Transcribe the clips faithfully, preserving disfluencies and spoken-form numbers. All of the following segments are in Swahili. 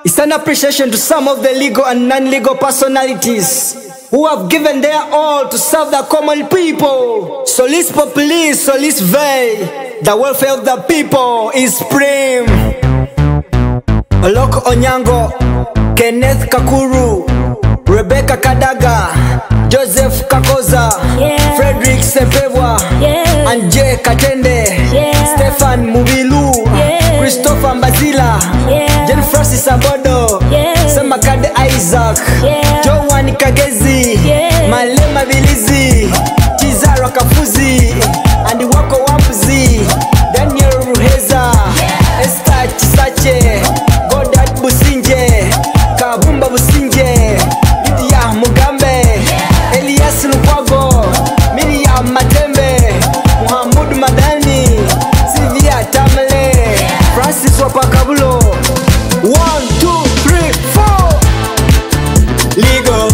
It's an appreciation to some of the legal and non-legal personalities who have given their all to serve the common people. Solis Populis, Solis Vey. The welfare of the people is supreme. Oloko Onyango, Kenneth Kakuru, Rebecca Kadaga, Joseph Kakoza, yeah. Frederick Sepebwa, yeah. Anje Katende, yeah. Stefan Mubilu, yeah. Christopher Mbazila, yeah. Jen Francis Abodo, yeah. Semakade Isaac, yeah. Joan Kagezi, yeah. Malema Bilizi, Chizaro Kafuzi, Andi Wako Wampuzi, Daniel Ruheza, yeah. Esther Chisache, Godat Businje, Kabumba Businje, Lydia Mugambe, yeah. Elias Lukwago, Miriam Matembe, Muhammad Madani, Sylvia Tamale, yeah. Francis Wapakabulo. One, two, three, four. Legal,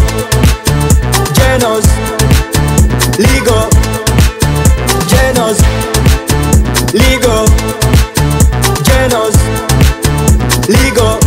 Genos, Legal, Genos, Legal, Genos, Legal,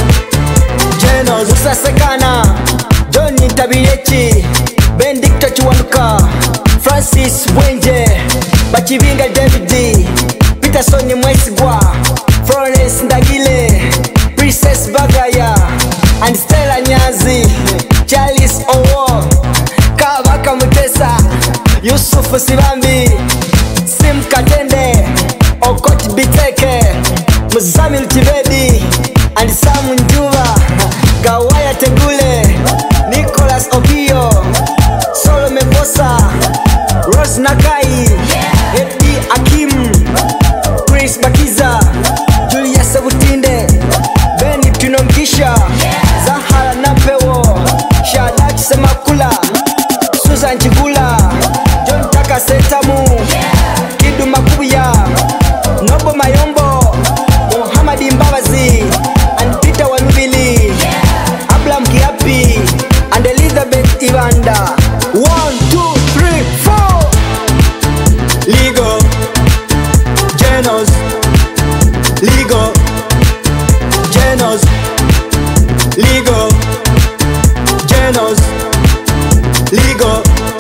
Genos. Musa Sekana, Johnny Tabiyechi, Benedicto Chiwanuka, Francis Wenje, Bachivinga David, Peterson Mwesigwa, Florence Ndagile, Princess Bagaya, and Stella Nyazi, Charles Owo, Kabaka Mutesa, Yusuf Sibambi, Sim Katende, Okot Biteke, Muzamil Chibedi, and Sam Njuva, Gawaya Tegule, Nicholas Opio, Solome Bosa, Rose Nakai, Eddie Akim, Chris Bakiza, Julia Sabutinde, Benny Tunomkisha, Zahara Napewo, Shadak Semakula, Susan Chigula, John Taka Setamu, Kidu Makuya, Nobo Mayombo, Muhammad Mbabazi, and Peter Wanubili, Ablam Kiapi, and Elizabeth Ivanda. One, two, three, four. Legal, Genos, Legal, Genos, Legal, Genos, Legal,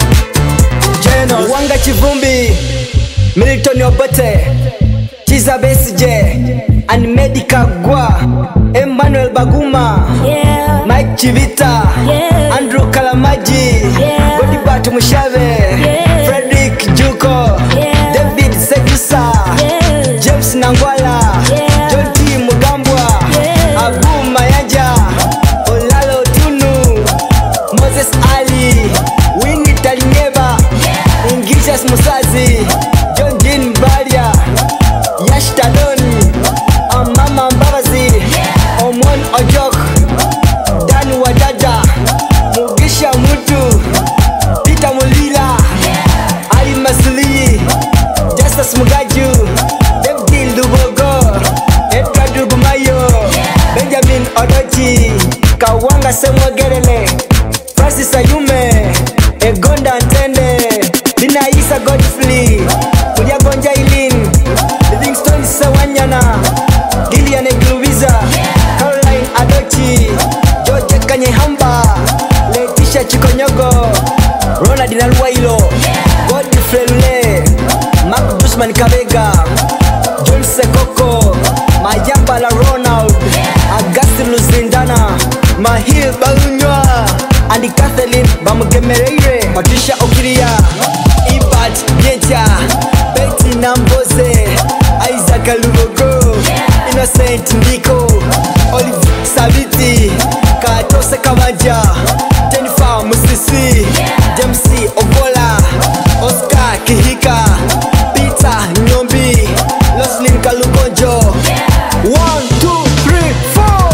Genos. Wanga Chivumbi, Milton Obote, Chiza Besije, and Medica Gwa, Emmanuel Baguma, yeah. Mike Chivita, yeah. Andrew Kalamaji, yeah. Godibatu Mushave, yeah. Frederick Juko, yeah. David Sekusa, yeah. James Nangwala, yeah. John T. Mugambwa, yeah. Abu Mayanja, Olalo Tunu, Moses Ali, Winnie Talinyeba, yeah. Ingishas Musazi, John Jean Baria, Yash Tadoni, Amama Mbabazi, yeah. Omon Ojok, Dan Wadada, Mugisha Mutu, Peter Mulila, yeah. Ali Masuli, Justice Mugaju, David Lubogo, Edward Rugumayo, yeah. Benjamin Odochi, Kawanga Semwagerele, Francis Ayume, Egonda Antende, Dina Isa Godfrey, Mulia Gonja Ilin, Livingston Sawanyana, Gillian Egluviza, yeah. Caroline Adochi, George Kanyehamba, Leticia Chikonyogo, Ronald Naluwailo, yeah. Godfrey Lule, Mark Dusman Kabega, John Sekoko, Mayamba La Ronald, yeah. Augustine Luzindana, Mahil Balunywa, and Kathleen Bamugemereire, Patricia Okiria, Ibat Biencha, Betty Namboze, Isaac Lugogo, yeah. Innocent Nico, Olive Saviti, Katose Kamaja, Jennifer Musisi, yeah. James Ogola, Oscar Kihika, Peter Nyombi, Loslin Kalukonjo, yeah. One, two, three, four.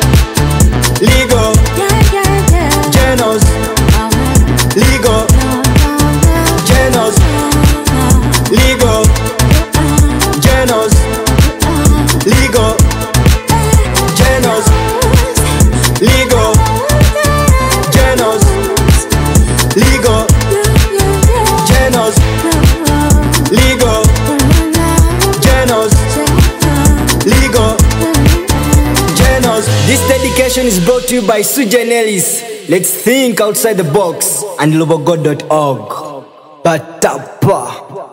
Legal, yeah, yeah, yeah. Genos, uh-huh. Legal, uh-huh. Genos, uh-huh. Legal, Genos, uh-huh. Legal, Genos, Legal, Genos, dedication is brought to you by Sujan Ellis. Let's think outside the box and lobogo dot org. Patapa.